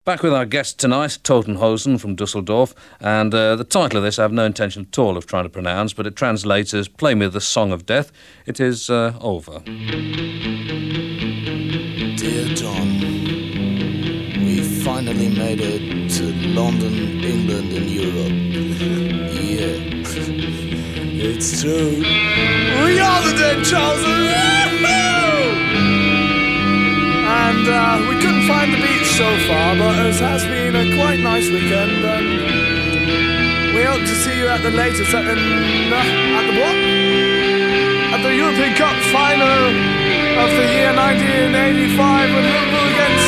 Back with our guest tonight, Totenhausen from Dusseldorf, and the title of this I have no intention at all of trying to pronounce, but it translates as Play Me the Song of Death. It is over. Dear John, we finally made it to London, England and Europe. Yeah, it's true. We are the Dead Trousers! And we couldn't find the beach so far, but it has been a quite nice weekend, and we hope to see you at the latest at the what? At the European Cup final of the year 1985 when Liverpool against